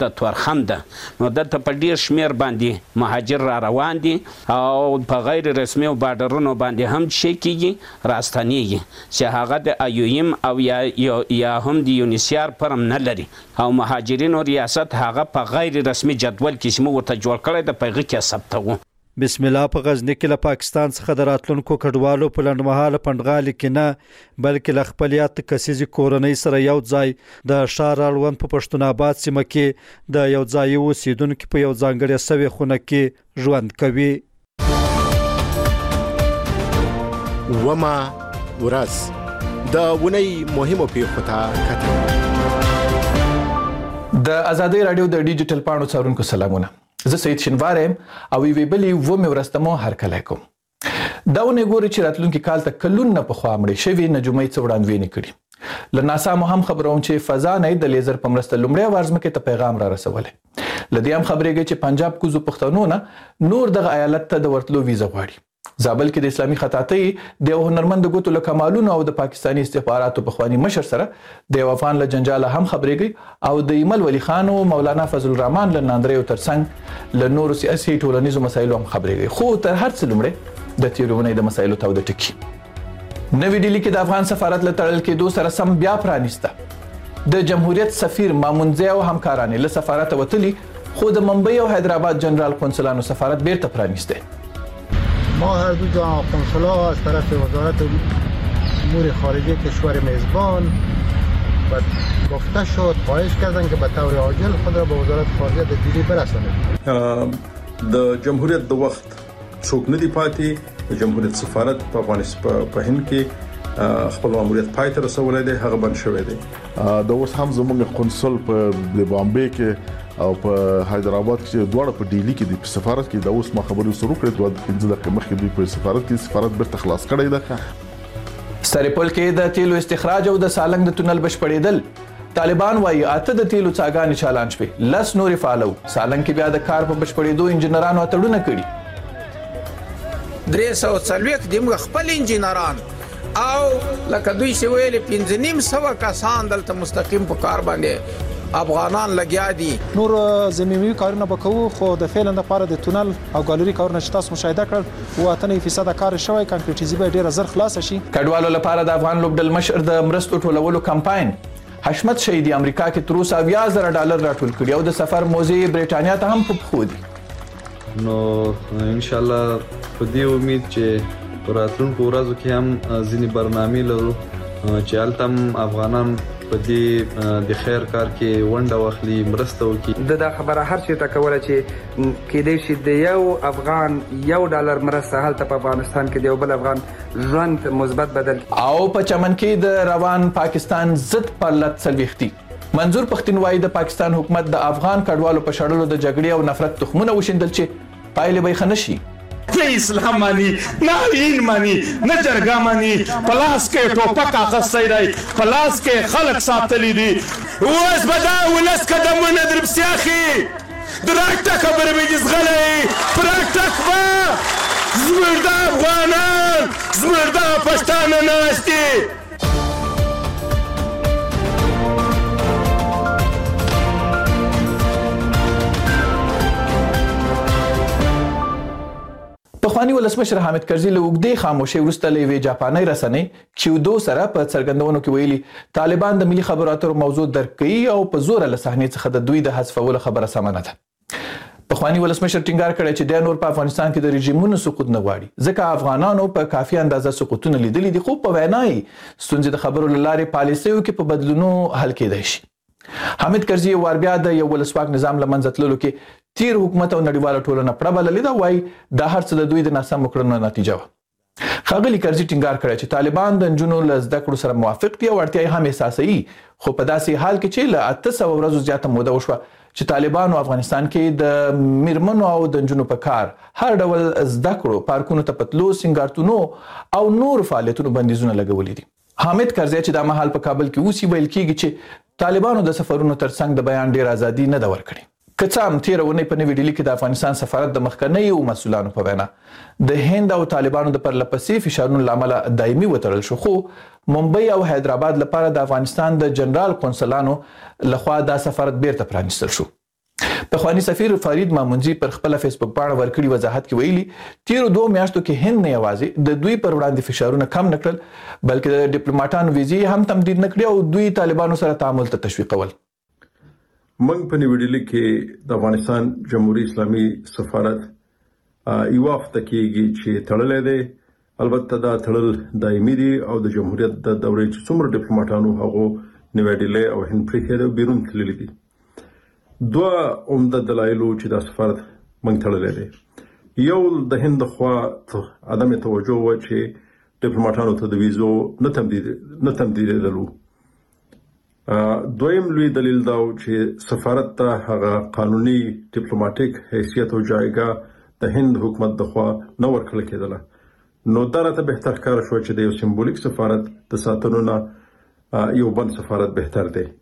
د تورخم ده. نو دلته په ډیر شمیر باندې مهاجر را روان دي او په غیر رسمي او بارډرونو باندې هم شي کیږي راستنیږي چې هغه د ایویم او یا هم د یونیسیار پرم نه لري او مهاجرینو ریاست هغه په غیر رسمي جدول کې چې موږ ورته جوړ کړی د پیغه کې ثبتوو. بسم الله په غزنی کې له پاکستان څخه د راتلونکو کډوالو په لنډمهاله پندغالي کې نه بلکې له خپلیات کسيزي کورنۍ سره یو ځای د شار اړوند په پښتون آباد سیمه کې د یو ځای اوسیدونکو په یو ځانګړي سوي خونه کې ژوند کوي. وما ورځ د ونی مهمو پیښو ته کتل. د ازادي رادیو د ډیجیټل پاڼو څارونکو سلامونه. زه سید شنوارم او وی بلی و مې ورستمو هر کله کوم. دا ونه ګوري چې راتلونکي کال ته کلون نه په خوا مړي شوی نجومي څوړاندوي نه کړي. لناسا مو هم خبرون چې فضا نه د لیزر په مرسته لومړی وارزمکه ته پیغام را رسولې. لدی هم خبرېږي چې پنجاب کوزو پښتنو نه نور د ایالت ته د ورتلو ویزه غواړي. زابل کې د اسلامي خطاطۍ د هنرمند ګوتو له کمالونو او د پاکستاني استخباراتو په خواني مشر سره د افغان له جنجال هم خبرېږي او د ایمل ولی خان او مولانا فضل الرحمن له ناندریو ترڅنګ له نورو سیاسي ټولنیزو مسایلو هم خبرېږي. خو تر هر څه لومړی د تیرونې د مسایلو ته د ټکی نوې ډیلی کې د افغان سفارت له تړل کېدو سره سم بیا پرانیسته. د جمهوریت سفیر مامونزی او همکارانه له سفارت وتلی خو د ممبئی او حیدرآباد جنرال قونسلانو سفارت بیرته پرانیسته. ما هر دو جا قنصلا از طرف وزارت امور خارجه کشور میزبان گفته شد خواهش کردن که به طور عاجل خود را به وزارت خارجه د دیلی برسانند. د جمهوریت د وخت څوک نه دی پاتې. د جمهوریت سفارت په افغانستان په هند کې خپل ماموریت پای ته رسولای دی هغه بند شوی دی. د اوس هم زموږ قنصل په بامبے کې او په حیدرآباد کې دواړه په ډیلی کې د سفارت کې د اوس ما خبرو سره کړې دوه 15 دقیقې مخکې دوی په سفارت کې سفارت بیرته خلاص کړی ده. سرپل کې د تیلو استخراج او د سالنګ د تونل بشپړېدل. طالبان وايي اته د تیلو څاګانې چالان شوې. لس نور فعالو سالنګ کې بیا د کار په بشپړېدو انجنیرانو اتړونه کړي. 340 د خپل انجنیران او لکه دوی چې ویلي 1500 کسان دلته مستقیم په کار باندې افغانان لګیا دي. نور زمینی کارونه وکړو خو د فعلا لپاره د تونل او ګالری کارونه چې تاسو مشاهده کړل و 8% کار شوی کانکریټیزي به ډیر زر خلاص شي. کډوالو لپاره د افغان لوبډل مشر د مرستو ټولولو کمپاین حشمت شهیدی امریکا کې تر اوسه $10,000 راټول کړي او د سفر موزي برېټانیا ته هم په خو دي. نو ان شاء الله په دې امید چې په راتلونکو ورځو کې هم ځینې برنامې لرو چې هلته افغانان په دې د خیر کار کې ونډه واخلي مرسته وکړي. دا خبره هر چیرته کوله چې کېدای شي د یو افغان $1 مرسته هلته په افغانستان کې د یو بل افغان ژوند مثبت بدل. او په چمن کې د روان پاکستان ضد پرلط سلويختي منظور پښتون وايي د پاکستان حکومت د افغان کډوالو په شړلو د جګړې او نفرت تخمونه وشیندل چې پایلې به خنشي. نه اسلام مانی نه دین مانی نه جرګه مانی پلاس کې ټوپک اخستای دی پلاس کې خلک ساتلی دي اوس بدا ولس قدمونه در بسیاخي درکته خبره به زغلې پرکټک وا زمردا افغانان زمردا پښتانه ناشتي. پخوانی ولسمشر حامد کرزي له وګړي خاموشي ورسته لوي جاپاني رسنۍ کیودو سره په څرګندونو کې ویلي طالبان د ملي خبرو اترو موضوع درک کوي او په زور له صحنې څخه د دوی د حذفولو خبره سم نه ده. پخوانی ولسمشر ټینګار کړی چې د نور په افغانستان کې د رژیمونو سقوط نه غواړي ځکه افغانانو په کافي اندازه سقوطونه لیدلي دي خو په وینای ستونزې د خبرو لارې پالیسیو کې په بدلونو حل کېدای شي. حامد کرزي وربیا د یو ولسواک نظام لمنځه تللو کې تیر حکومت او نړیواله ټولنه پربللې دا وایي د هر څه د دوی د ناسم کړنو نتیجه و. ښاغلي کرزي ټینګار کړی چې طالبان د نجونو له زده کړو سره موافق دي او اړتیا هم احساسوي خو په داسې حال کې چې له 800 ورځو زیاته موده وشوه چې طالبانو افغانستان کې د میرمنو او د نجونو په کار هر ډول زده کړو پارکونو ته پتلو سنگارتونو او نور فعالیتونو بندیزونه لګولي دي. حامد کرزي چې د مهال په کابل کې اوسي ویل کېږي چې طالبانو د سفرونو ترڅنګ د بیان ډیر ازادي نه دا ورکړي. کڅام تیرونه په نوې ډیلی کې د افغانستان سفارت د مخکنیو مسولانو په وینا د هند او طالبانو د پرلپسې فشارونو لامل دایمي وتړل شو خو ممبئی او حیدرآباد لپاره د افغانستان د جنرال قونسلانو لخوا د سفارت بیرته پرانیستل شو. پخوانی سفیر فرید مامونجي پر خپل فیسبوک باندې ورکړي وضاحت کې ویلي تیر 2 میاشتو کې هند نه یوازې د دوی پر وړاندې فشارونه کم نکړل بلکې د ډیپلوماټانو ویزې هم تمدید نکړي او دوی طالبانو سره تعامل ته تشویقول. موږ په نیوډلهي کې د افغانستان جمهوریت اسلامي سفارت یو هفته کېږي چې تړلې ده. البته دا تړل دایمي دي او د جمهوریت د دورې چې څومره ډیپلوماټانو هغه نیوډلهي او هند پرې د بیرون تللي دي. دوه عمده دلایل چې د سفارت موږ تړلې دي. یو د هند خوا عدم توجه و چې ډیپلوماټانو ته د ویزو نه تمدیدولو. دویم لوی دلیل دا چې سفارت ته هغه قانوني ډیپلوماټیک حیثیت او جایګه د هند حکومت د خوا نه ورکړل کېدله. نو دا راته بهتر کار شو چې د یو سمبولیک سفارت د ساتنو نه یو بل سفارت بهتر دی.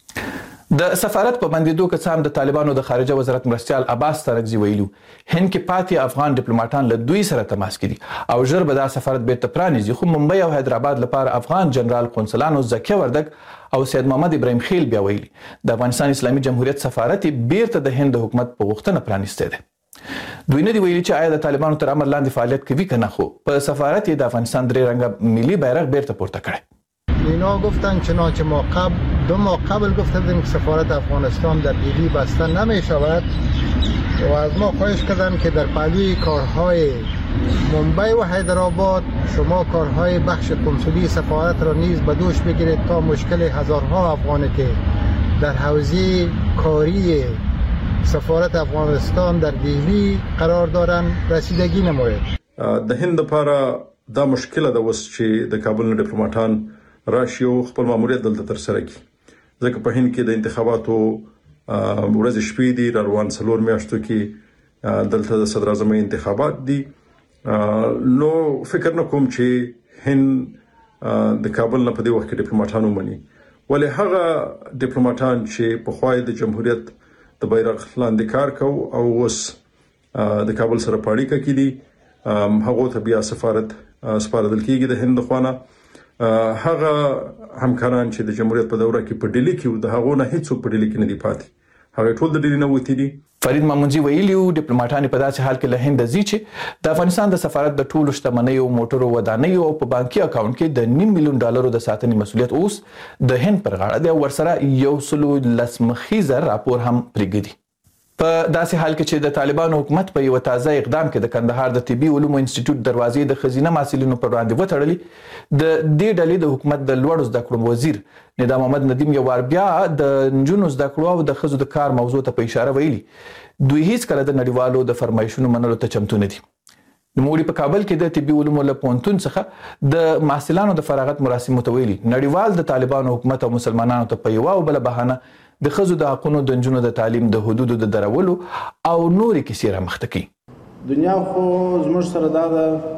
د سفارت په بندیدو کې څام د طالبانو د خارجه وزارت مرستيال عباس ترکزي ویلو هند کې پاتې افغان ډیپلوماټان له دوی سره تماس کړي او ژر به دا سفارت بیرته پرانیزي. خو ممبئی او حیدرآباد لپاره افغان جنرال قونسلانو زکیه وردک او سید محمد ابراهیم خیل بیا ویلي د افغانستان اسلامي جمهوریت سفارت بیرته د هند حکومت په غوښتنه پرانیسته ده. دوی نه دی ویلي چې آیا د طالبانو تر امر لاندې فعالیت کوي کنه، خو په سفارت د افغانستان درې رنګه ملي بیرغ بیرته پورته کړی. اینا گفتن چنانچه ما 2 ماه قبل گفته بودیم که سفارت افغانستان در دیلی بسته نمی شود و از ما خواهش کردن که در پهلوی کارهای ممبئی و حیدرآباد شما کارهای بخش کنسولی سفارت را نیز به دوش بگیرید تا مشکل هزارها افغانی که در حوزه کاری سفارت افغانستان در دیلی قرار دارند رسیدگی نماید. د هند لپاره دا مشکله ده اوس چې د کابل ډیپلوماټان راشي او خپل ماموریت دلته تر سره کوي. ځکه په هند کې د انتخاباتو ورځ شپې دي، روان 4 میاشتو کې دلته د صدر اعظم انتخابات دي. نو فکر نه کوم چې هند د کابل نه په دې وخت کې ډیپلوماټانو مني. ولې هغه ډیپلوماټان چې په خوای د جمهوریت د بیرغ لاندې کار کوي او اوس د کابل سره پاړیکه کې دي هغه ته بیا سفارت سپارل کېږي د هند خوانه. هغه همکاران چې د جمهوریت په دوره کې په ډیلی کې د هغه نه هیڅ په ډیلی کې نه دی پاتې، هغه ټول د ډیلی نه وتی دي. فرید مامونجي ویلي ډیپلوماټان په داسې حال کې له هند ځي چې د افغانستان د سفارت د ټولو شتمنیو موټرو ودانیو او په بانکي اکاونټ کې د $9 ملیون د ساتنې مسولیت اوس د هند پر غاړه دی او ورسره 110 مخیزه راپور هم پرېږدي. په داسې حال کې چې د طالبانو حکومت په یو تازه اقدام کې د کندهار د طبي علومو انسټیټیوټ دروازې د خزینه محصلینو پر وړاندې وتړلې، د دې ډلې د حکومت د لوړو زده کړو وزیر ندا محمد ندیم یو وار بیا د نجونو زده کړو او د ښځو د کار موضوع ته په اشاره ویلي دوی هیڅ کله د نړیوالو د فرمایشونو منلو ته چمتو نه دي. نوموړي په کابل کې د طبي علومو له پوهنتون څخه د محصلانو د فراغت مراسمو ته ویلي نړیوال د طالبانو حکومت او مسلمانانو ته په یو او بل بهانه د ښځو د حقونو د نجونو د تعلیم د حدودو د درولو او نورې کیسې رامخته کوي. دنیا خو زموږ سره دا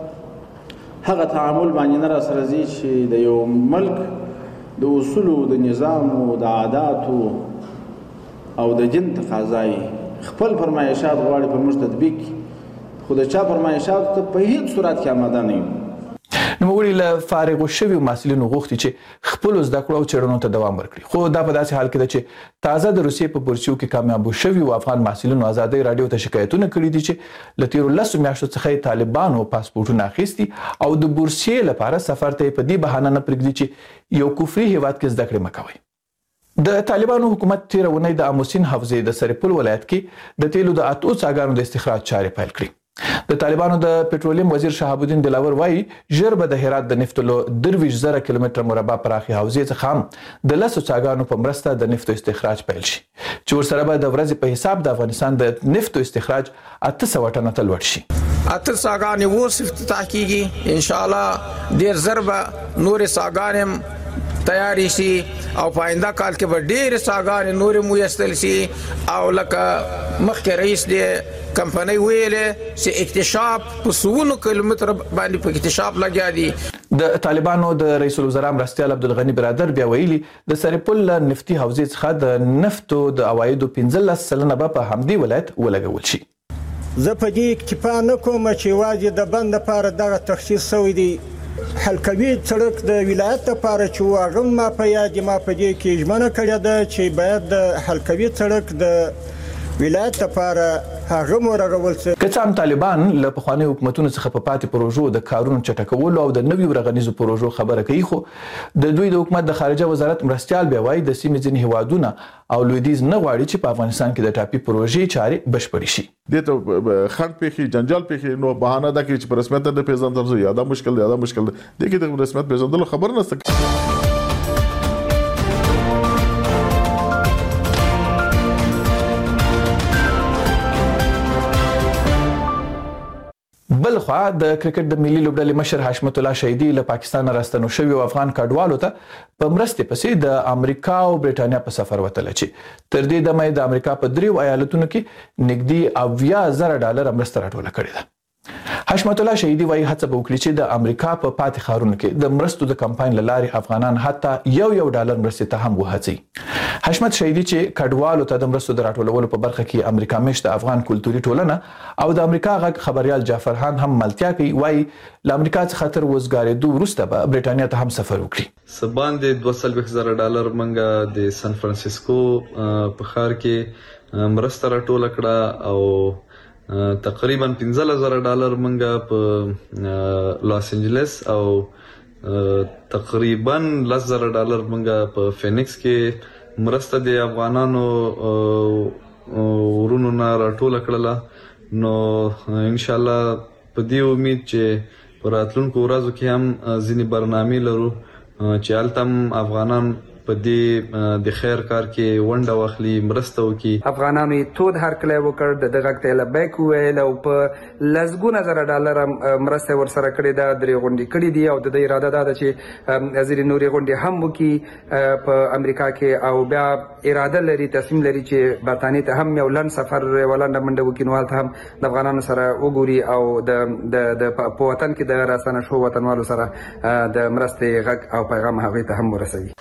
د هغه تعامل باندې نه را سره ځي چې د یو ملک د اصولو د نظام او د عاداتو او د دین تقاضای خپل فرمایشات غواړي په موږ تطبیق، خو د چا فرمایشات ته په هیڅ صورت کې آماده نه یو. نوموړي له فارغو شویو محصلینو غوښتي چې خپلو زده کړو او څېړنو ته دوام ورکړي. خو دا په داسې حال کې ده چې تازه د روسیې په بورسیو کې کامیابو شویو افغان محصلینو ازادۍ راډیو ته شکایتونه کړي دي چې له تیرو 10 میاشتو څخه یې طالبانو پاسپورټونه اخیستي او د بورسیې لپاره سفر ته په دې بهانه نه پرېږدي چې یو کفري هیواد کې زده کړې مه کوئ. د طالبانو حکومت تیره اونۍ د اموسین حوزې د سرپل ولایت کې د تیلو د 8 څاګانو د استخراج چارې پیل کړې. د طالبانو د پټرولیم وزیر شهاب الدین دلاور وایي ژر به د هرات د نفتو له 23,000 کیلومتره مربع پراخې حوزې څخه هم د 10 څاګانو په مرسته د نفتو استخراج پیل شي چې ورسره به د ورځې په حساب د افغانستان د نفتو استخراج 800 ټنه ته لوړ شي. 8 څاګانې اوس افتتاح کیږي، ان شاء الله ډیر زر به نورې څاګانې تیاری شي او په آینده کال کې به ډېرې څاګانې نورې میسر شي او لکه مخکې رئیس دې کمپنۍ ویلې چې اکتشاف په 100 کیلومتر باندې په اکتشاف لګیا دي. د طالبانو د رئیس الوزرا مرستیال عبدالغنی برادر بیا ویلي د سرپل نفتي حوزې څخه د نفتو د عوایدو 15% به په همدې ولایت ولګول شي. زه په دې اکتفا نه کوم چې یوازې د بند لپاره دغه تخصیص شوی دی. حلقوي سړک د ولایت لپاره چې هغه ما په یاد ما په دې کې ژمنه کړې ده چې باید د حلقوي سړک د ولایت لپاره هغه مو رغول څه که څه هم طالبان له پخوانیو حکومتونو څخه په پاتې پروژو د کارونو چټکولو او د نویو رغنیزو پروژو خبره کوي، خو د دوی د حکومت د خارجه وزارت مرستیال بیا وایي د سیمې ځینې هیوادونه او لویدیځ نه غواړي چې په افغانستان کې د ټاپي پروژې چارې بشپړې شي. دته خند پیخي جنجال پیخي نو بهانه ده چې په رسمیت د پیژندل یا دا مشکل دی د کې د رسمیت پیژندل خبر نه ست. بل خوا د کرکټ د ملي لوبډلې مشر حشمت الله شهیدي له پاکستان راستنو شوی او افغان کډوالو ته په مرستې پسې د امریکا او برېټانیا په سفر وتل چې تر دې دمه د امریکا په 3 ایالتونو کې نږدې $80,000 مرسته راټوله کړې ده. حشمت الله شهیدي وايي هڅه به وکړي چې د امریکا په پاتې ښارونو کې د مرستو د کمپاین له لارې افغانان حتی $1 مرستې ته هم وهڅوي. حشمت شهیدي چې کډوالو ته د مرستو د راټولولو په برخه کې امریکا مشت افغان کلتوري ټولنه او د امریکا غږ خبريال جعفر خان هم ملتیا کوي، وايي له امریکا څخه تر وزګارېدو وروسته به برېټانیا ته هم سفر وکړي. سبان د $200,000 منګه د سان فرانسیسکو په ښار کې مرسته راټوله کړه او تقریبا $15,000 منګه په لاس انجلس او تقریبا $10,000 منګه په فینکس کې مرسته د افغانانو ورونو نه راټوله کړله. نو ان شاء الله په دې امید چې په راتلونکو ورځو کې هم ځینې برنامې لرو چې هلته افغانان په دې د خیر کار کې ونډه واخلي، مرسته وکړي. افغانانو یې تود هرکلی وکړ، د دغه ته لبیک وویل او په لسګونه زره ډالر مرسته ورسره کړې ده، درې غونډې کړې دي او د دې اراده دا ده چې ځینې نورې غونډې هم وکړي په امریکا کې او بیا اراده لري، تصمیم لري چې برطانیې ته هم یو لنډ سفر یوه لنډه منډه وکړي، نو هلته هم د افغانانو سره وګوري او د په وطن کې د راستنه شوو وطنوالو سره د مرستې غږ او پیغام هغوی ته هم ورسوي.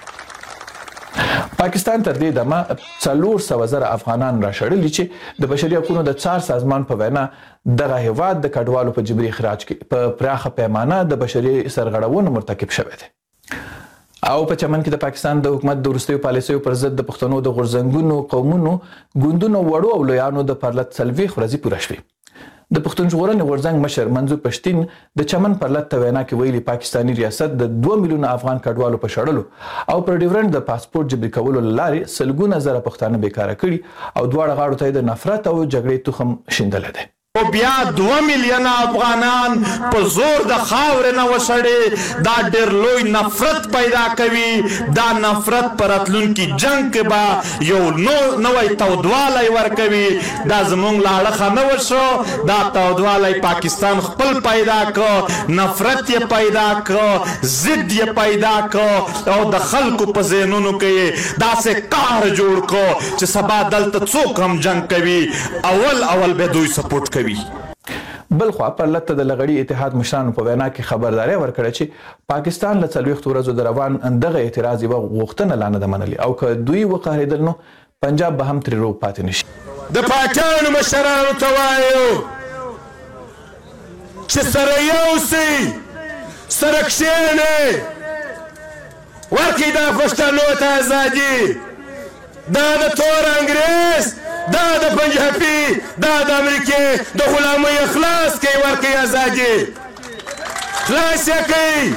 پاکستان تر دې دمه 400,000 افغانان راشړلي چې د بشري حقوقو د څار سازمان په وینا دغه هیواد د کډوالو په جبري اخراج کې په پراخه پیمانه د بشري سرغړونو مرتکب شوی دی. او په چمن کې د پاکستان د حکومت د وروستیو پالیسیو پر ضد د پښتنو د غورځنګونو قومونو ګوندونو وړو او لویانو د پرلط 40 ورځې پوره شوې. د پښتون ژغورنې غورځنګ مشر منظور پښتين د چمن پرلط ته وینا کې ویلي پاکستانی ریاست د 2 میلیونه افغان کډوالو په شړلو او پر ډیورنډ د پاسپورت جبري کولو لارې سلګونه زره پښتانه بیکاره کړي او دواړه غاړو ته د نفرت او جګړې تخم شیندل دي. او بیا 2 میلیونه افغانان په زور د خاورې نه وشړي، دا ډېر لوی نفرت پیدا کوي. دا نفرت پر راتلونکي جنګ کې به یو نوی تودوالی ورکوي. دا زموږ له اړخه نه وشو، دا تودوالی پاکستان خپل پیدا کړ، نفرت یې پیدا کړ، ضد یې پیدا کړ او د خلکو په ذهنونو کې داسې قهر جوړ کړ چې سبا دلته څوک هم جنګ کوي اول به دوی سپورټ کوي. بل خو پر لته د لغړی اتحاد مشرانو په وینا کې خبرداري ورکړه چې پاکستان له 40 ورځو د روان دغه اعتراض یو غوښتنه لانه د منلي او که دوی وقاهیدل نو پنجاب به هم تر رو پاتې نشي. د پاکستان مشرانو ته وایو چې سره یو سي سره کښېنئ، ورکړئ دا پښتنو ته ازادي. دا د تور انګریز، دا د پنجابي، دا د امریکې د غلامۍ اخلاص کوي، ورکوي ازادي، خلاص یې کوي.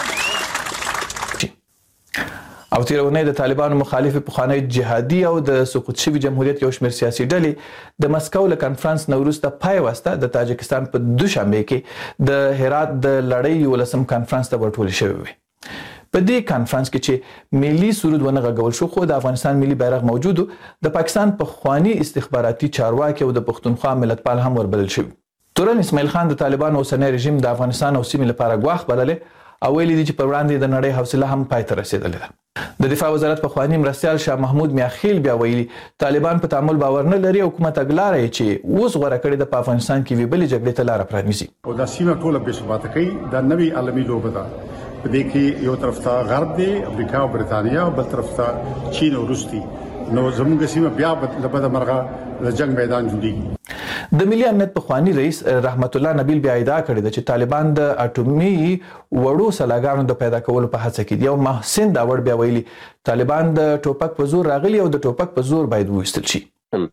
او تیر اونۍ د طالبانو مخالف پخوانی جهادي او د سقوط شوي جمهوریت یو شمېر سیاسي ډلې د مسکو له کنفرانس نه وروسته پای واسطه د تاجکستان په دوشنبه کې د هرات د لړۍ 11م کنفرانس ته ورټول شوی وي. په دې کانفرنس کې چې ملي سرود ونه غږول شو، خو د افغانستان ملي بیرغ موجود، د پاکستان په خواني استخباراتي چارواکي او د پښتونخوا ملتپال هم وربلل شوی. تورن اسماعیل خان د طالبانو اوسنی رژیم د افغانستان او سیمې لپاره ګواښ بللې او ویلي دي چې پر وړاندې د نړۍ حوصله هم پای ته رسیدلې ده. د دفاع وزارت په خواني مرستیال شاه محمود میاخیل بیا ویلي طالبان په تعامل باور نه لري او حکومت اګلاره چې اوس غوړه کړې د افغانستان کې ویبلې جګړې ته لار پرانیزي. او دا سیمه ټوله به ثبات کوي. دا نوې عالمي لوبه ده. په دې کې یو طرف ته غرب دی، امریکا او برتانیا، او بل طرف ته چین او روس دي. نو زموږ سیمه بیا له بده مرغه د جنگ میدان جوړیږي. د ملي امنیت پخوانی رئیس رحمت الله نبیل بیا ادعا کړې ده چې طالبان د اټومي وړو سلاګانو د پیدا کولو په هڅه کې دي. او محسن داوړ بیا ویلي طالبان د ټوپک په زور راغلي او د ټوپک په زور باید وایستل شي.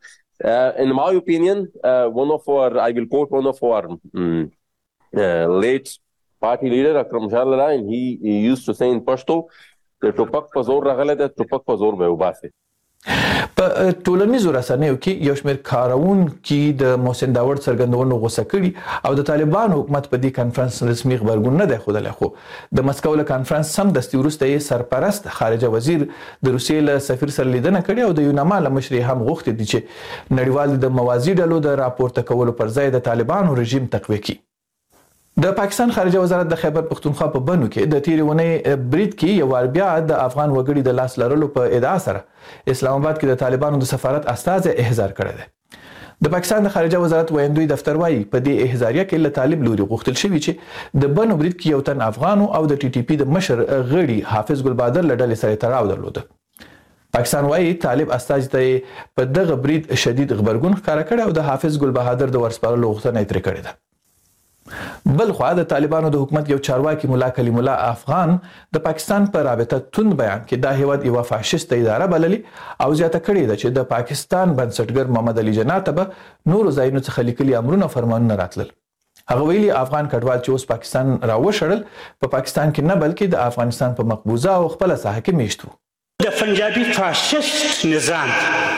In my opinion, I will quote one of our late party leader, Akram Jalala, and he used to say in Pashto, the topak pa zor ragale da topak pa zor be ubase. په ټولنیزو رسنیو کې یو شمېر کاروونکي د محسن داوړ څرګندونو غوسه کړي او د طالبانو حکومت په دې کانفرنس رسمي غبرګون نه دی ښودلی، خو د مسکو له کانفرنس سمدستي وروسته یې سرپرست خارجه وزیر د روسیې له سفیر سره لیدنه کړې او د یوناما له مشر هم غوښتي دي چې نړیوال د موازي ډلو د راپورته کولو پر ځای د طالبانو رژیم تقویه کړي. د پاکستان خارجه وزارت د خیبر پښتونخوا په بنو کې د تیرې اونۍ برید کې یو وار بیا د افغان وګړي د لاس لرلو په ادعا سره اسلام آباد کې د طالبانو د سفارت استازی احضار کړی دی. د پاکستان د خارجه وزارت ویندوی دفتر وایي په دې احضاریه کې له طالب لوري غوښتل شوي چې د بنو برید کې یو تن افغانو او د ټي ټي پي د مشر غړي حافظ ګل بهادر له ډلې سره تړاو درلوده. پاکستان وایي طالب استازي ته په دغه برید شدید غبرګون ښکاره کړی او د حافظ ګل بهادر د ورسپارلو غوښتنه یې ترې کړې ده. بل خوا د طالبانو د حکومت یو چارواکي ملا کلیم الله افغان د پاکستان په رابطه توند بیان کې دا هیواد یوه فاشیست اداره بللي او زیاته کړې ده چې د پاکستان بنسټګر محمد علي جناح ته به نورو ځایونو څخه لیکلي امرونه فرمانونه راتلل. هغه ویلي افغان کډوال چې اوس پاکستان راوشړل په پاکستان کې نه بلکې د افغانستان په مقبوضه او خپله ساحه کې میشت وو. د پنجابي فاشیست نظام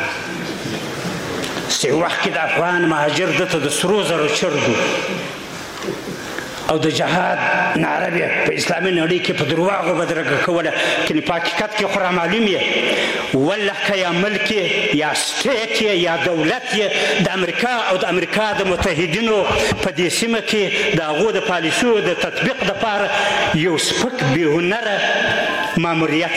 چې وخت کې د افغان مهاجر دته د سرو زرو چرګو او د جهاد نعره به په اسلامي نړۍ کې په درواغو بدرګه کوله، کني په حقیقت کې خو را معلوم یې والله که یا ملک یا سټیټ یا دولت د امریکا او د امریکا د متحدینو په دې سیمه کې د هغو د پالیسیو د تطبیق دپاره یو سپک بېهنره ماموریت.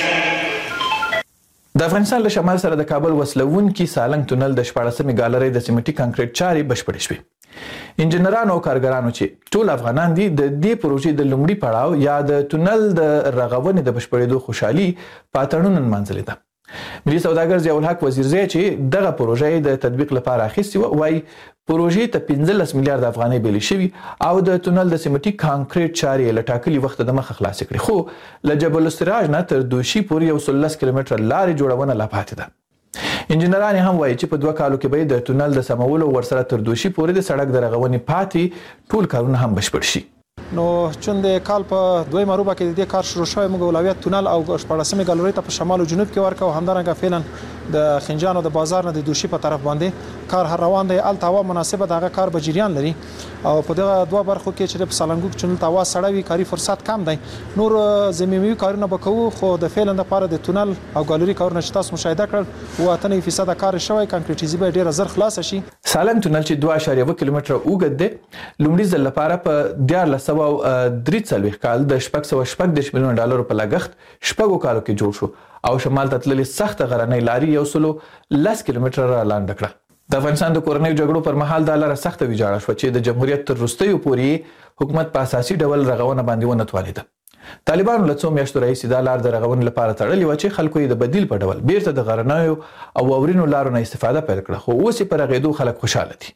د افغانستان له شمال سره د کابل وسلوونکي سالنګ تونل د 14مې ګالرۍ د سیمټي کانکریټ چارې بشپړې شوې. انجنیرانو او کارګرانو چې ټول افغانان دي د دې پروژې د لومړي پړاو یا د تونل د رغونې د بشپړېدو خوشحالي په اتڼونو نمانځلې ده. ملي سوداګر ضیاء الحق وزیرزی چې دغه پروژه د تطبیق لپاره اخیستې وه وایي پروژې ته 15 میلیارد افغانۍ بیلې شوي او د تونل د سیمټي کانکریټ چارې له ټاکلي وخته دمخه خلاصې کړې، خو له جبل السراج نه تر دوشي پورې 113 کیلومتره لارې جوړونه لا پاتې ده. انجنیران هم وایي چې په 2 کالو کې به د تونل د سمولو ورسره تر دوشي پورې د سړک د رغونې پاتې ټول کارونه هم بشپړ شي. نو چون د کال په دویمه روبه کې د دې کار شروع شوی، موږ اولویت تونل او 14مې ګالرۍ ته په شمال او جنوب کې ورکړو. همدارنګه فعلا د خنجان او د بازار نه د دوشي په طرف باندې کار هر روان دی. الته هوا مناسبه دغه کار به جریان لري او په دغه دوه برخو کې چې په سالنګوک چنل ته هوا سړه وي کاري فرصت کم دی. نور زمینوي کارونه به کوو، خو د فعلا لپاره د تونل او ګالرۍ کارونه چې تاسو مشاهده کړل 98% کار شوی، کانکریټیزي به ډیره زر خلاص شي. سالنګ تونل چې 2.1 کیلومتره اوږد دی لومړي ځل لپاره په 1343 کال د $610 میلیون په لګښت 6 کالو کې جوړ شو او شمال ته تللې سخته غرنۍ لارې 110 کیلومتره را لاندې کړه. د افغانستان د کورنیو جګړو پر مهال دا لاره سخته ویجاړه شوه چې د جمهوریت تر وروستیو پورې حکومت په اساسي ډول رغونه باندې ونه توانېده. طالبانو له څو میاشتو راهیسې دا لار د رغونې لپاره تړلې وه چې خلکو یې د بدیل په ډول بیرته د غرنیو او واورینو لارو نه استفاده پیل کړه، خو اوس یې په رغېدو خلک خوشحاله دي.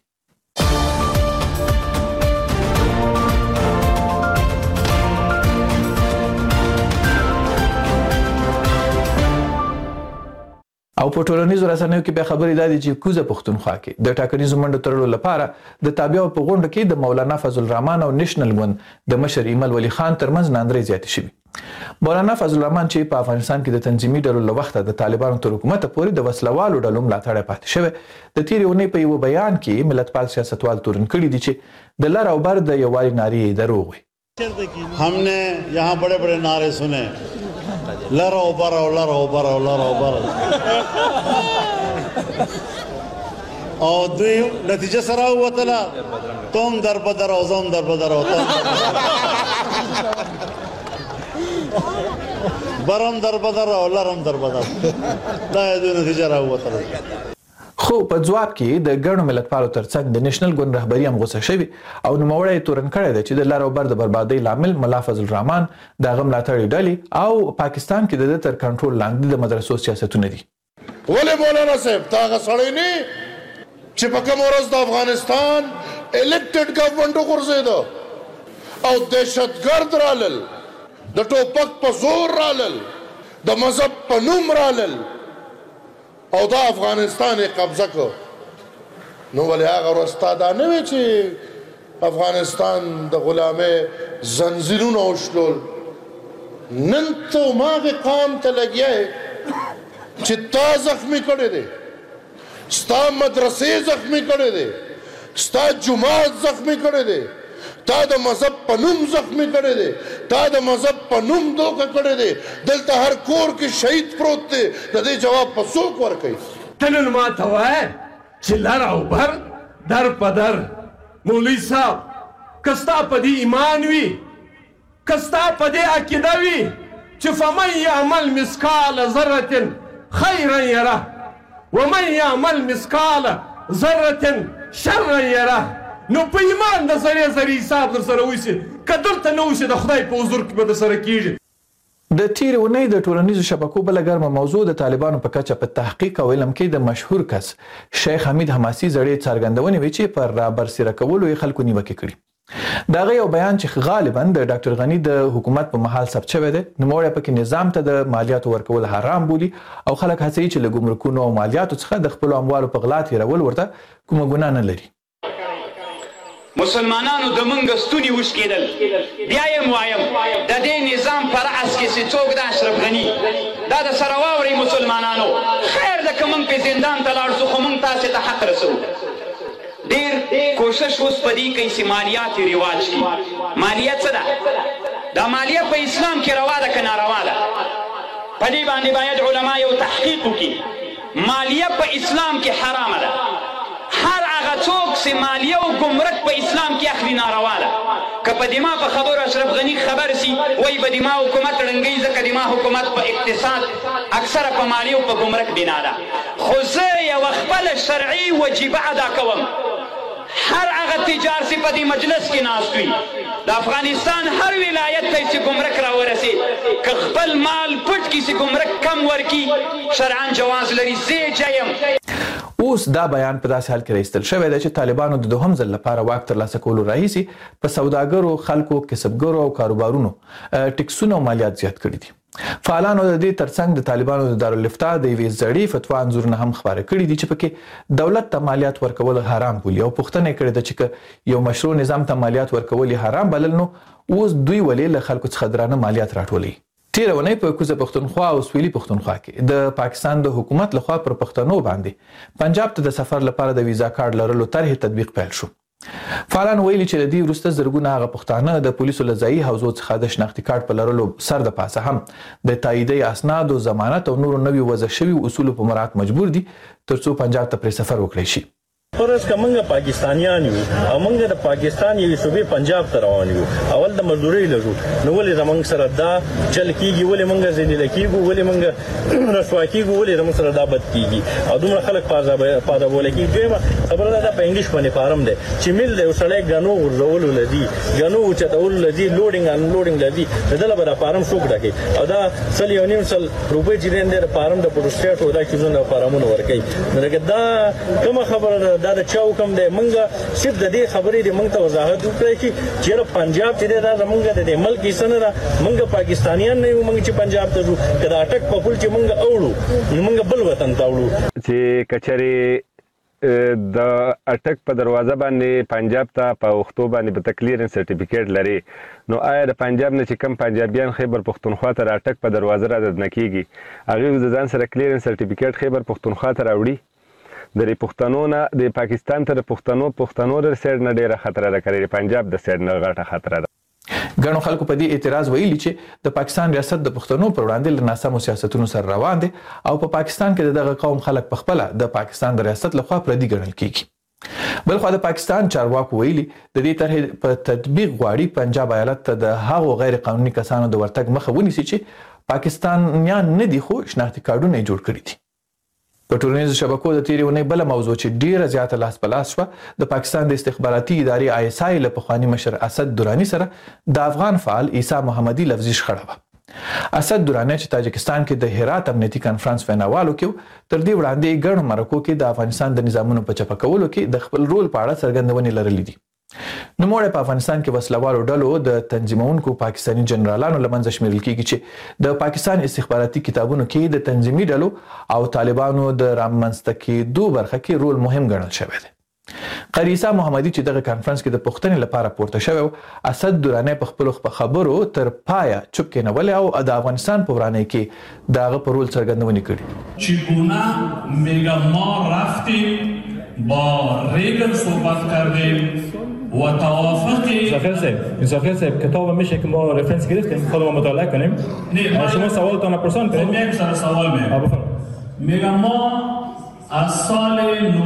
او په ټولنیزو رسنیو کې بیا خبرې دا دي چې کوزه پښتونخوا کې د ټاکنیزو منډو تړلو لپاره د تابعو په غونډه کې د مولانا فضل الرحمن او نېشنل ګوند د مشر ایمل ولی خان ترمنځ ناندرۍ زیاتې شوي. مولانا فضل الرحمن چې په افغانستان کې د تنظیمي ډلو له وخته د طالبانو تر حکومته پورې د وسلوالو ډلو ملاتړی پاتې شوی، د تېرې اونۍ په یوه بیان کې ملتپال سیاستوال تورن کړي دي چې د لر او بر د یووالي نارې یې دروغ وي. हम ने यहाँ बड़े बड़े नारे सुने, लरो बरो लरो बरो लरो बरो और दुई नतीजे सरा हुआ तला तुम दर बदर हो तुम दर बदर हो बरम दर बदर हो लरम दर बदर دا دو نتیجه را हुआ तला. خو په ځواب کې د ګڼو ملتپالو ترڅنګ د نېشنل ګوند رهبري هم غوسه شوي او نوموړی یې تورن کړی دی چې د لر او بر د بربادۍ لامل ملا فضل الرحمن د هغه ملاتړي ډلې او پاکستان کې د ده تر کنټرول لاندې د مدرسو سیاستونه دي. ولې مولانا صاحب تا هغه سړی نه چې په کومه ورځ د افغانستان الیکټډ ګورنمنټ وغورځېده او دهشتګرد رالل، د ټوپک په زور رالل، د مذهب په نوم رالل او دا افغانستان یې قبضه کړ. نو ولې هغه ورځ تا دا نه وی چې افغانستان د غلامۍ زنځیرونه وشلول. نن ته هماغې قام ته لګیا یې چې تا زخمي کړی دی، ستا مدرسې زخمي کړی دی، ستا جماعت زخمي کړی دی، تا د مذهب په نوم زخمي کړی دی، تا د مذهب په نوم دوکه کړی دی. دلته هر کور کې شهید پروت دی، د دې جواب په څوک ورکوي؟ ته نن ما ته وایه چې لر او بر در په در مولوي صاحب که ستا په دې ایمان وي، که ستا په دې عقیده وي چې فمن یعمل مثقال ذرة خیرا یره ومن یعمل مثقال ذرة شرا یره، نو په ایمان د ذرې ذرې حساب در سره وشي، که دلته نه وشي د خدای په حضور کې به در سره کېږي. د تیرې اونۍ د ټولنیزو شبکو بله ګرمه موضوع د طالبانو په کچه په تحقیق او علم کې د مشهور کس شیخ حمید حماسي زړې څرګندونې وې چې پر رابرسېره کولو یې خلکو نیوکې کړي. د هغه یو بیان چې غالبا د ډاکټر غني د حکومت په مهال ثبت شوی دی، نوموړی پکې نظام ته د مالیاتو ورکول حرام بولي او خلک هڅوي چې له ګمرکونو او مالیاتو څخه د خپلو اموالو په غلا تېرول ورته کومه ګناه نه لري. مسلمانانو د منګه ستوني وشکېدل. بیا یې وایم د دې نظام پر اس کې چې څوک د اشرف غني دا د سره واورئ مسلمانانو، خیر ده که موږ پې زندان ته لاړ شو خو موږ تاسې ته حق رسوو. ډېر کوشش اوس په دې کوي چې مالیات یې رواج کړي. مالیه څه ده؟ دا مالیه په اسلام کې روا ده که ناروا ده؟ په دې باندې باید علما یو تحقیق وکړي. مالیه په اسلام کې حرامه ده. هر هغه څوک چې مالیه او ګمرک په اسلام کې اخلي ناروا ده. که په دما په خبرو اشرف غني خبر سي وایي به دما حکومت ړنګوي، ځکه دما حکومت په اقتصاد اکثره په مالیه او په ګمرک بنا ده. خو زه یوه خپله شرعي وجیبه ادا کوم. هر هغه تجار چې په دې مجلس کې ناست وي د افغانستان هر ولایت ته چې ګمرک راورسي، که خپل مال پټ کړي چې ګمرک کم ورکړي شرعاً جواز لري. زه جایم. اوس دا بیان په داسې حال کې راایستل شوی دی چې طالبانو د دوهم ځل لپاره واک ترلاسه کولو راهیسې په سوداګرو، خلکو، کسبګرو او کاروبارونو ټکسونه او مالیات زیات کړي دي. فعالانو د دې ترڅنګ د طالبانو د دارالفتاء د یوې زړې فتوا انځورونه هم خپاره کړي دي چې پکې دولت ته مالیات ورکول حرام بولي او پوښتنه یې کړې ده چې یو مشروع نظام ته مالیات ورکول حرام بلل، نو اوس دوی ولې له خلکو څخه درانه مالیات راټولوي. تیره اونۍ په کوزه پښتونخوا او سویلي پښتونخوا کې د پاکستان د حکومت لخوا پر پښتنو باندې پنجاب ته د سفر لپاره د ویزا کارت لرلو طرحې تطبیق پیل شو. فعالان ویلي چې له دې وروسته زرګونه هغه پښتانه د پولیسو له ځایي حوزو څخه د شناختي کارت په لرلو سر د پاسه هم د تاییدي اسنادو، ضمانت او نورو نوي وضع شوي اصولو په مراعات مجبور دي ترڅو پنجاب ته پرې سفر وکړی شي. فرض که موږ پاکستانیان یو او موږ د پاکستان یوې صوبې پنجاب ته روان یو، اول د مزدورۍ لږو، نو ولې زموږ سره دا چل کېږي؟ ولې موږ ذلیله کېږو؟ ولې موږ رسوا کېږو؟ ولې زموږ سره دا بد کېږي او دومره خلک پازابوله کېږي؟ دویمه خبره دا په انګلیش باندې فارم دی چې میل دی، یو سړی ګنو غورځولو لدي، ګنو اوچتولو لدي، لوډینګ انلوډینګ لدي، د ده لپاره فارم څوک ډکوي؟ او دا 1.5 روپۍ چې دی د فارم د پروسټیټ او دا چیزونه فارمونه ورکوي. نو لکه دا کومه خبره ده؟ دا د چا حکم دی؟ موږ صرف د دې خبرې د موږ ته وضاحت وکړی چې چېرې پنجاب چې دی دا زموږ د دې ملک حصه نه ده. موږ پاکستانیان نه یو موږ چې پنجاب ته ځو، که د اټک په پل چې موږ اوړو نو موږ بل وطن ته اوړو. چې که چېرې د اټک په دروازه باندې پنجاب ته په پښتو باندې به کلیرنس سرټیفیکیټ لري، نو آیا د پنجاب نه چې کم پنجابیان خیبر پښتونخوا ته د اټک په دروازه رادننه کېږي هغوی د ځان سره کلیرنس سرټیفیکیټ خیبر پښتونخوا ته راوړي؟ د پښتنو نه د پاکستان ته د پښتنو د سایډ نه ډېره خطره ده، که د پنجاب د سایډ نه غټه خطره ده. ګڼو خلکو په دې اعتراض ویلي چې د پاکستان ریاست د پښتنو پر وړاندې له ناسمو سیاستونو سره روان دی او په پاکستان کې دغه قوم خلک په خپله د پاکستان د ریاست لخوا پردي ګڼل کېږي. بلخوا د پاکستان چارواکو ویلي د دې طرحې په تطبیق غواړي پنجاب ایالت ته د هغو غیر قانوني کسانو د ورتګ مخه ونیسي چې پاکستانیان نه دي خو شناختي کارډونه یې جوړ کړي دي. په ټولنیزو شبکو د تیرې اونۍ بله موضوع چې ډیره زیاته لاس په لاس شوه د پاکستان د استخباراتي ادارې ISI له پخواني مشر اسد دراني سره د افغان فعال عیسی محمدي لفظي شخړه وه. اسد دراني چې تاجکستان کې د هرات امنیتي کنفرانس ویناوالو کې تر دې وړاندې ګڼو مرکو کې د افغانستان د نظامونو په چپه کولو کې د خپل رول په اړه څرګندونې لرلې دي. نوموړی په افغانستان کې وسلوالو ډلو د تنظیمونکو پاکستاني جنرالانو له منځه شمیرل کېږي چې د پاکستان استخباراتي کتابونو کې د تنظیمي ډلو او طالبانو د رامنځته کېدو برخه کې رول مهم ګڼل شوی دی. قریصه محمدي چې دغه کانفرنس کې د پښتنې لپاره پورته شوی اسد دراني په خپل خبرو تر پایا چوپ کېنول او د افغانستان په ورانه کې دغه په رول څرګندونې کړې. چگونه میگه ما رفتیم با ریگن صحبت کردیم و توافق مسافر صاحب کتاب میشه که ما رفرنس گرفتیم خودمون مطالعه کنیم. نه شما سوالتون پرسان کنید. یک سوال میگم ما از سال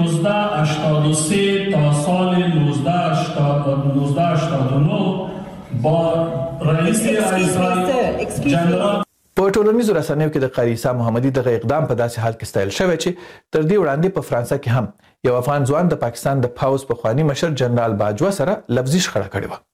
1983 تا سال 1989 با رئیس اسرائیل جنرال په ټولنیزو رسنیو کې د قریصه محمدي دغه اقدام په داسې حال کې ستایل شوی چې تر دې وړاندې په فرانسه کې هم یو افغان ځوان د پاکستان د پاوز پخوانی مشر جنرال باجوه سره لفظي شخړه کړې وه.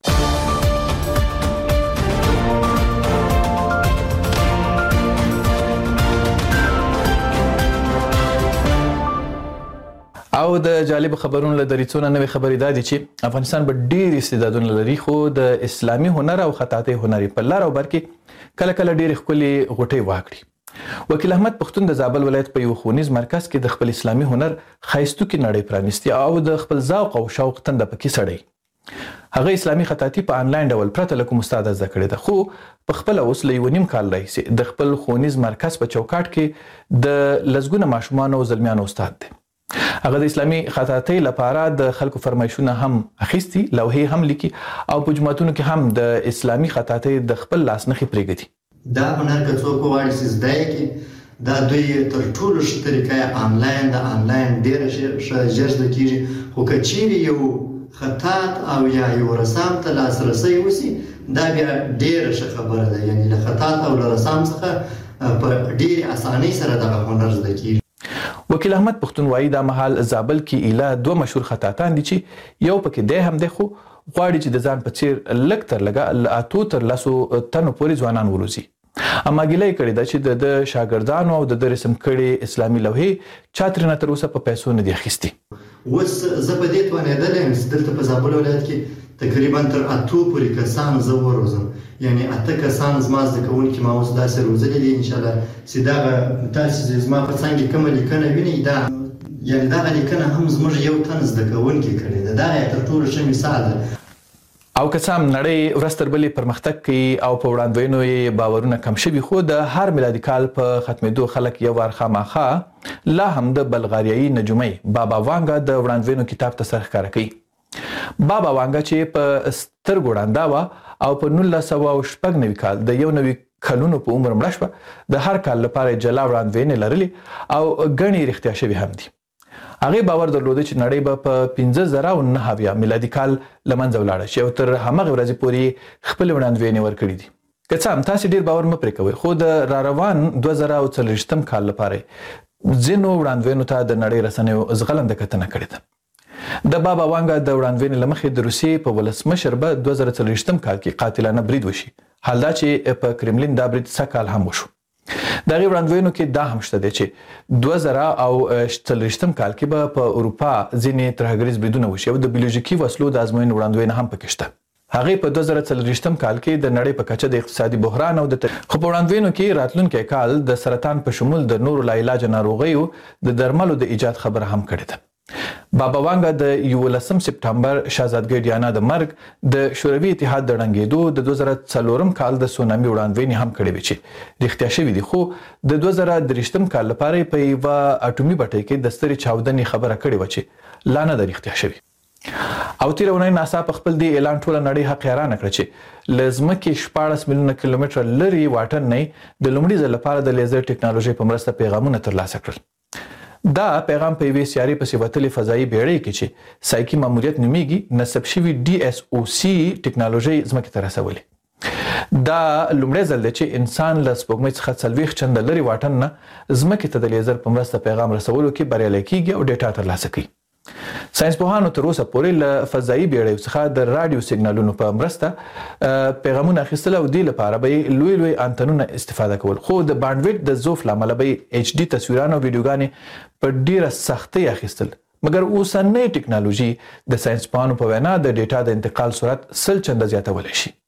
او د جالب خبرونو له دریڅونه نوې خبرې دا دي چې افغانستان به ډېر استعدادونه لري خو د اسلامي هنر او خطاطۍ هنري په لار او بر کې کله کله ډېرې ښکلې غوټۍ واکړي. وکیل احمد پښتون د زابل ولایت په یو ښوونیز مرکز کې د خپل اسلامي هنر ښایستوکې نړۍ پرانیستې او د خپل ذوق او شوق تنده پکې سړی. هغه اسلامي خطاطي په آنلاین ډول پرته له کوم استاد زده کړې ده خو په خپل اوس له 1.5 کال راهیسې د خپل ښوونیز مرکز په چوکاټ کې د لسګونه ماشومان او زلمیانو استاد دی. هغه د اسلامي خطاطۍ لپاره د خلکو فرمایشونه هم اخیستي، لوحې هم لیکي او په جوماتونو کې هم د اسلامي خطاطۍ د خپل لاس نښې پرېږدي. دا هنر که څوک وغواړي چې زده یې کړي دا دوی تر ټولو ښه طریقه یې آنلاین ده. آنلاین ډېره ښه ژر زده کېږي خو که چیرې یو خطاط او یا یو رسام ته لاسرسی وشي دا بیا ډېره ښه خبره ده. یعنې له خطاط او له رسام څخه په ډېرې اسانۍ سره دغه هنر زده کېږي. وکیل احمد پښتون وایي دا مهال زابل کې ایله 2 مشهور خطاطان دي چې یو پکې دی هم دی خو غواړي چې د ځان په څیر لږ تر لږه له 8 تر 10 تنو پورې ځوانان وروزي. اما ګیله یې کړې ده چې د شاګردانو او د رسم کړي اسلامي لوحې چا ترېنه تر اوسه په پیسو نه دي اخیستي. اوس زه په دې توانېدلی یم چې دلته په زابل ولایت کې تقریبا تر 8 پورې کسان زه وروزم. یعنې 8 کسان زما زده کوونکي ما اوس داسې روزلي دي انشاءالله چې دغه تاسې زما په څنګ کې کومه لیکنه وینئ دا یعنې دغه لیکنه هم زموږ یو تن زده کوونکي کړې ده. دا یې تر ټولو ښه مثال ده. او که څه هم نړۍ ورځ تر بلې پرمختګ کوي او په وړاندوینو یې باورونه کم شوي خو د هر میلادي کال په ختمېدو خلک یو وار خامخا لا هم د بلغاریایي نجومۍ بابا وانګا د وړاندوینو کتاب ته سر ښکاره کوي. بابا وانګا چې په سترګو ړنده وه او په 1996 کال د 1 کلونو په عمر مړه شوه د هر کال لپاره جلا وړاندوینې لرلې او ګڼې رښتیا شوي هم دي. هغې باور درلوده چې نړۍ به په 1509 میلادي کال له منځه ولاړه شي او تر همغې ورځې پورې خپلې وړاندوینې ورکړي دي. که څه هم تاسې ډېر باور مه پرې کوئ خو د راروان 2040 کال لپاره ځینو وړاندوینو ته د نړۍ رسنیو زغلنده کتنه کړې ده. د بابا وانګا د وړاندوینې له مخې د روسیې په ولسمشر به 2040 کال کې قاتلانه برید وشي. حال دا چې په کرملین دا برید سږ کال هم وشو. د هغې وړاندوینو کې دا هم شته دی چې 2040 کال کې به په اروپا ځینې ترهګریز بریدونه وشي او د بیولوژیکي وسلو د ازموینې وړاندوینه هم پکې شته. هغې په 2040 کال کې د نړۍ په کچه د اقتصادي بحران او خو په وړاندوینو کې راتلونکی کال د سرطان په شمول د نورو لاعلاجه ناروغیو د درملو د ایجاد خبره هم کړې ده. بابا وانګا د 11 سپټمبر شاهزادګۍ ډیانا د مرګ د شوروي اتحاد د ړنګېدو د 2004 کال د سونامي وړاندوینې هم کړې وې چې رښتیا شوي دي خو د 2023 کال لپاره په یوه اټومي بټۍ کې د سترې چاودنې خبره کړې وه چې لا نه ده رښتیا شوي. او تېره اونۍ ناسا په خپل دې اعلان ټوله نړۍ حق حیرانه کړه چې له ځمکې 14 میلیونه کیلومتره لرې واټن نه د لومړي ځل لپاره د لیزر ټکنالوژۍ په مرسته پیغامونه ترلاسه کړل. دا پیغام په یوې سیارې پسې وتلې فضایي بیړۍ کې چې سایکي ماموریت نومیږي نصب شوي DSOC ټکنالوژۍ ځمکې ته رسولې. دا لومړی ځل دی چې انسان له سپوږمۍ څخه 40 چنده لرې واټن نه ځمکې ته د لیزر په مرسته پیغام رسولو کې بریالی کیږي او ډیټا ترلاسه کوي. ساینسپوهانو تر اوسه پورې له فضایي بیړیو څخه د راډیو سیګنالونو په مرسته پیغامونه اخیستل او دې لپاره به یې لوی انتنونه استفاده کول خو د بانډویډ د ضعف له امله به یې HD تصویران او ویډیوګانې په ډیره سختۍ اخیستل. مګر اوسنۍ ټکنالوژي د ساینسپوهانو په وینا د ډیټا د انتقال سرعت 100 چنده زیاتولی شي.